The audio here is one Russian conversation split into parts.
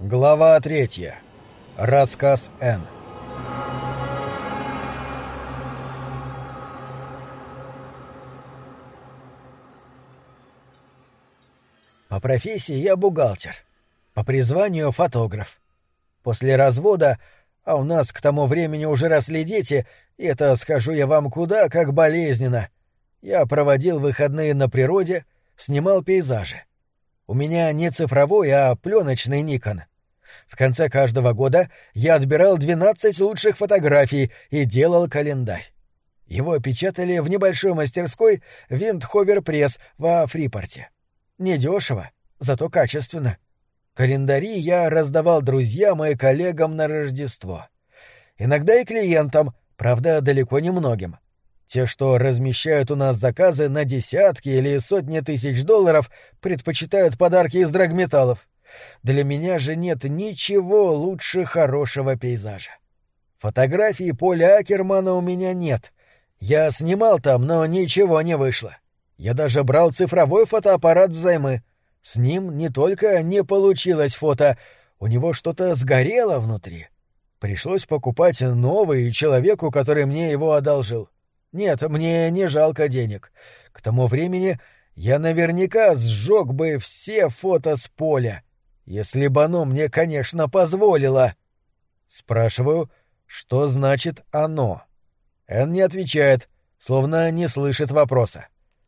Глава 3. Рассказ Н. По профессии я бухгалтер, по призванию фотограф. После развода, а у нас к тому времени уже росли дети, и это, скажу я вам, куда как болезненно, я проводил выходные на природе, снимал пейзажи. У меня не цифровой, а пленочный Nikon. В конце каждого года я отбирал 12 лучших фотографий и делал календарь. Его печатали в небольшой мастерской Виндховер Пресс во Фрипорте. Недешево, зато качественно. Календари я раздавал друзьям и коллегам на Рождество. Иногда и клиентам, правда, далеко не многим. Те, что размещают у нас заказы на десятки или сотни тысяч долларов, предпочитают подарки из драгметаллов. Для меня же нет ничего лучше хорошего пейзажа. Фотографий Поля Акермана у меня нет. Я снимал там, но ничего не вышло. Я даже брал цифровой фотоаппарат взаймы. С ним не только не получилось фото, у него что-то сгорело внутри. Пришлось покупать новый человеку, который мне его одолжил. Нет, мне не жалко денег. К тому времени я наверняка сжег бы все фото с поля, если бы оно мне, конечно, позволило. Спрашиваю, что значит «оно». Эн не отвечает, словно не слышит вопроса.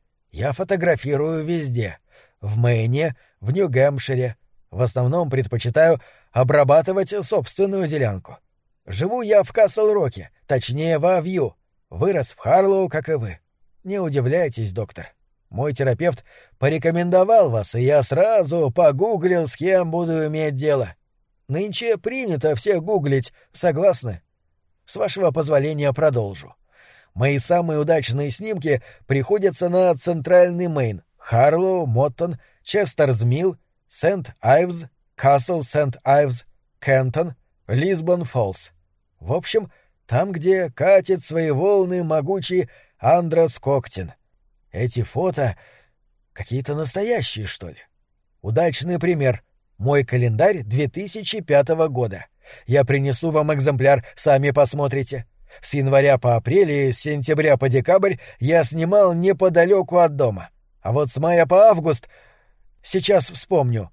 Я фотографирую везде. В Мэйне, в Нью-Гэмпшире. В основном предпочитаю обрабатывать собственную делянку. Живу я в Касл-Роке, точнее, во Вью. Вырос в Харлоу, как и вы. Не удивляйтесь, доктор. Мой терапевт порекомендовал вас, и я сразу погуглил, с кем буду иметь дело. Нынче принято всех гуглить, согласны? С вашего позволения продолжу. Мои самые удачные снимки приходятся на центральный Мэйн: Харлоу, Моттон, Честерс-Милл, Сент-Айвз, Касл Сент-Айвз, Кентон, Лисбон-Фоллс. В общем, там, где катит свои волны могучий Андрос Коктин. Эти фото какие-то настоящие, что ли? Удачный пример. Мой календарь 2005 года. Я принесу вам экземпляр, сами посмотрите. С января по апрель и с сентября по декабрь я снимал неподалеку от дома. А вот с мая по август... Сейчас вспомню.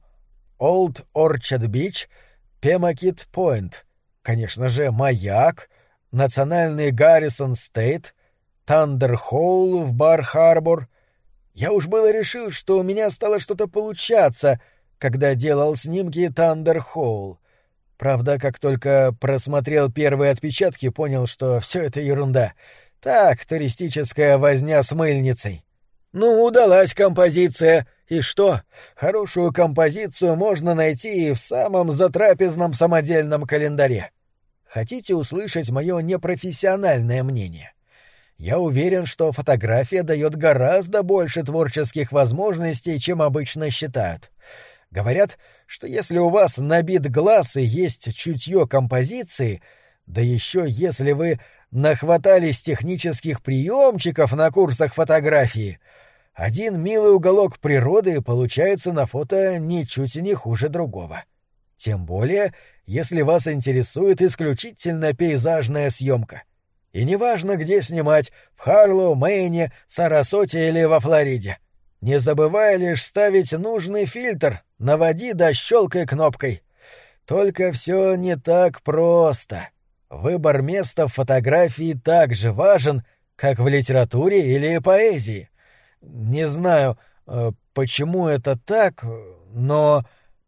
Олд Орчард Бич, Пемакит Пойнт. Конечно же, Маяк, Национальный Гаррисон Стейт, Тандер Хоул в Бар-Харбор. Я уж было решил, что у меня стало что-то получаться, когда делал снимки Тандер Хоул. Правда, как только просмотрел первые отпечатки, понял, что все это ерунда. Так, туристическая возня с мыльницей. Ну, удалась композиция. И что? Хорошую композицию можно найти и в самом затрапезном самодельном календаре. Хотите услышать мое непрофессиональное мнение? Я уверен, что фотография дает гораздо больше творческих возможностей, чем обычно считают. Говорят, что если у вас набит глаз и есть чутье композиции, да еще если вы нахватались технических приемчиков на курсах фотографии, один милый уголок природы получается на фото ничуть не хуже другого. Тем более, если вас интересует исключительно пейзажная съемка. И неважно, где снимать — в Харлоу, Мэйне, Сарасоте или во Флориде. Не забывай лишь ставить нужный фильтр, наводи да щелкай кнопкой. Только все не так просто. Выбор места в фотографии так же важен, как в литературе или поэзии. Не знаю, почему это так, но...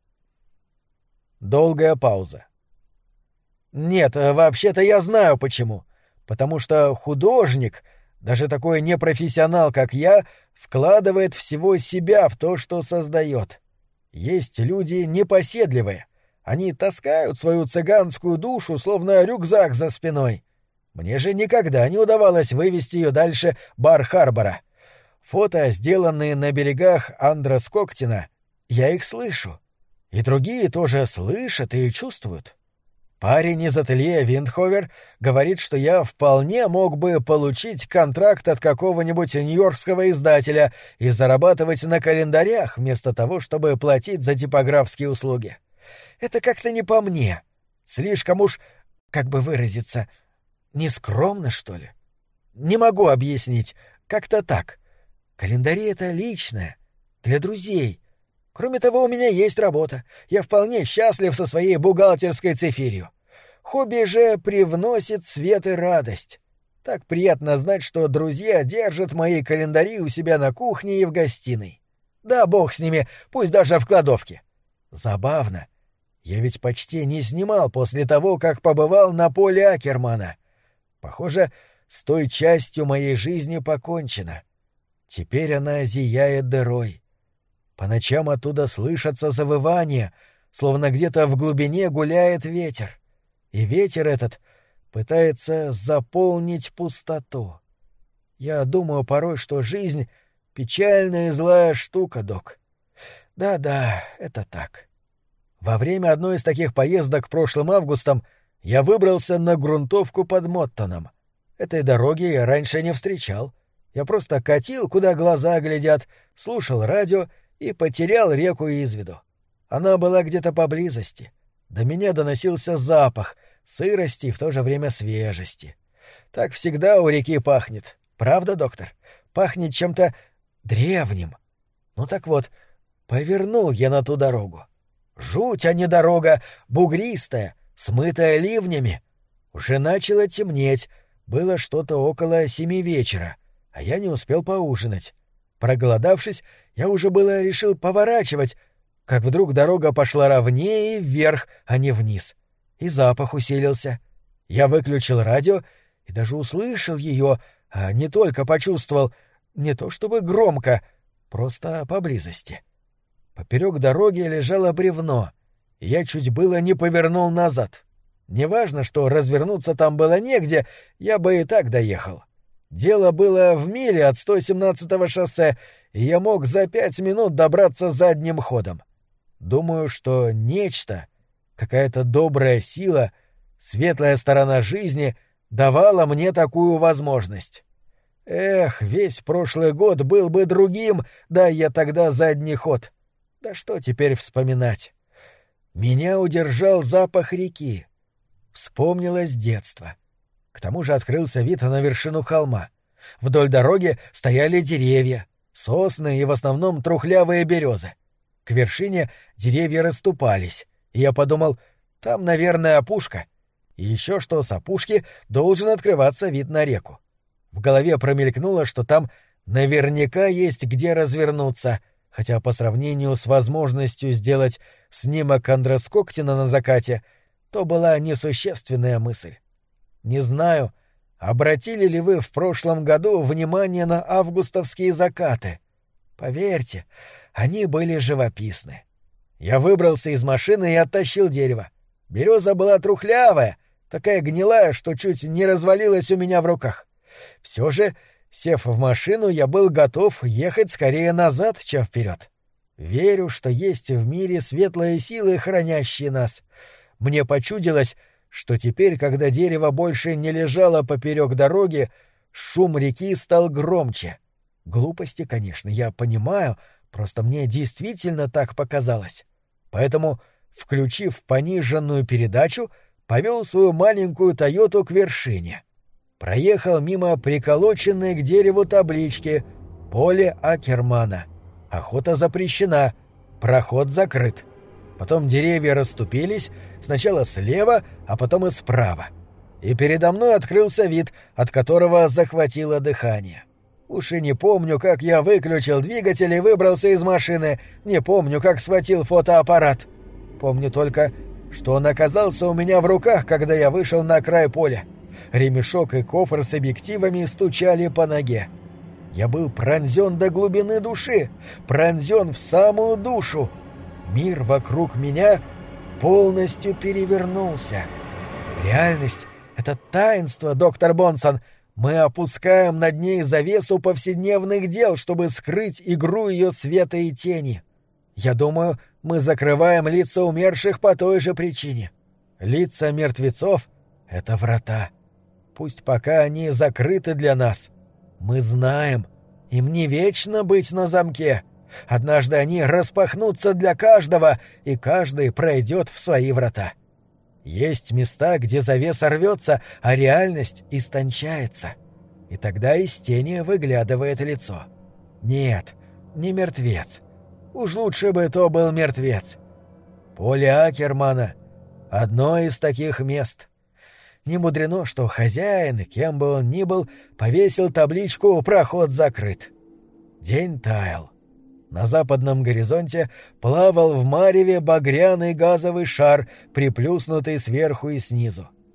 Долгая пауза. Нет, вообще-то я знаю почему. Потому что художник, даже такой непрофессионал, как я, вкладывает всего себя в то, что создает. Есть люди непоседливые. Они таскают свою цыганскую душу, словно рюкзак за спиной. Мне же никогда не удавалось вывести ее дальше Бар-Харбора. Фото, сделанные на берегах Андрос Коктина, я их слышу. И другие тоже слышат и чувствуют. Парень из ателье Виндховер говорит, что я вполне мог бы получить контракт от какого-нибудь нью-йоркского издателя и зарабатывать на календарях вместо того, чтобы платить за типографские услуги. Это как-то не по мне. Слишком уж, как бы выразиться, нескромно, что ли? Не могу объяснить. Как-то так. Календари — это личное, для друзей. Кроме того, у меня есть работа. Я вполне счастлив со своей бухгалтерской цифирью. Хобби же привносит свет и радость. Так приятно знать, что друзья держат мои календари у себя на кухне и в гостиной. Да бог с ними, пусть даже в кладовке. Забавно. Я ведь почти не снимал после того, как побывал на поле Акермана. Похоже, с той частью моей жизни покончено. Теперь она зияет дырой. По ночам оттуда слышатся завывания, словно где-то в глубине гуляет ветер. И ветер этот пытается заполнить пустоту. Я думаю порой, что жизнь — печальная и злая штука, док. Да-да, это так. Во время одной из таких поездок прошлым августом я выбрался на грунтовку под Моттоном. Этой дороги я раньше не встречал. Я просто катил, куда глаза глядят, слушал радио и потерял реку из виду. Она была где-то поблизости. До меня доносился запах сырости и в то же время свежести. Так всегда у реки пахнет. Правда, доктор? Пахнет чем-то древним. Ну так вот, повернул я на ту дорогу. Жуть, а не дорога, бугристая, смытая ливнями. Уже начало темнеть, было что-то около 7 вечера, а я не успел поужинать. Проголодавшись, я уже было решил поворачивать, как вдруг дорога пошла ровнее вверх, а не вниз. И запах усилился. Я выключил радио и даже услышал ее, а не только почувствовал, не то чтобы громко, просто поблизости. Поперек дороги лежало бревно, и я чуть было не повернул назад. Неважно, что развернуться там было негде, я бы и так доехал. Дело было в миле от 117-го шоссе, и я мог за 5 минут добраться задним ходом. Думаю, что нечто, какая-то добрая сила, светлая сторона жизни давала мне такую возможность. Эх, весь прошлый год был бы другим, да я тогда задний ход. Да что теперь вспоминать? Меня удержал запах реки. Вспомнилось детство. К тому же открылся вид на вершину холма. Вдоль дороги стояли деревья, сосны и в основном трухлявые березы. К вершине деревья расступались, и я подумал, там, наверное, опушка. И еще что с опушки должен открываться вид на реку. В голове промелькнуло, что там наверняка есть где развернуться, хотя по сравнению с возможностью сделать снимок Андрес Коктина на закате, то была несущественная мысль. Не знаю, обратили ли вы в прошлом году внимание на августовские закаты. Поверьте, они были живописны. Я выбрался из машины и оттащил дерево. Береза была трухлявая, такая гнилая, что чуть не развалилась у меня в руках. Все же, сев в машину, я был готов ехать скорее назад, чем вперед. Верю, что есть в мире светлые силы, хранящие нас. Мне почудилось, что теперь, когда дерево больше не лежало поперек дороги, шум реки стал громче. Глупости, конечно, я понимаю, просто мне действительно так показалось. Поэтому, включив пониженную передачу, повел свою маленькую «Тойоту» к вершине. Проехал мимо приколоченной к дереву таблички «Поле Акермана». Охота запрещена, проход закрыт. Потом деревья расступились, сначала слева, а потом и справа. И передо мной открылся вид, от которого захватило дыхание. Уж и не помню, как я выключил двигатель и выбрался из машины, не помню, как схватил фотоаппарат. Помню только, что он оказался у меня в руках, когда я вышел на край поля. Ремешок и кофр с объективами стучали по ноге. Я был пронзен до глубины души, пронзен в самую душу. Мир вокруг меня полностью перевернулся. Реальность — это таинство, доктор Бонсон. Мы опускаем над ней завесу повседневных дел, чтобы скрыть игру ее света и тени. Я думаю, мы закрываем лица умерших по той же причине. Лица мертвецов — это врата. Пусть пока они закрыты для нас. Мы знаем, им не вечно быть на замке. Однажды они распахнутся для каждого, и каждый пройдет в свои врата. Есть места, где завеса рвется, а реальность истончается. И тогда из тени выглядывает лицо. Нет, не мертвец. Уж лучше бы то был мертвец. Поле Акермана — одно из таких мест. Не мудрено, что хозяин, кем бы он ни был, повесил табличку «Проход закрыт». День таял. На западном горизонте плавал в мареве багряный газовый шар, приплюснутый сверху и снизу.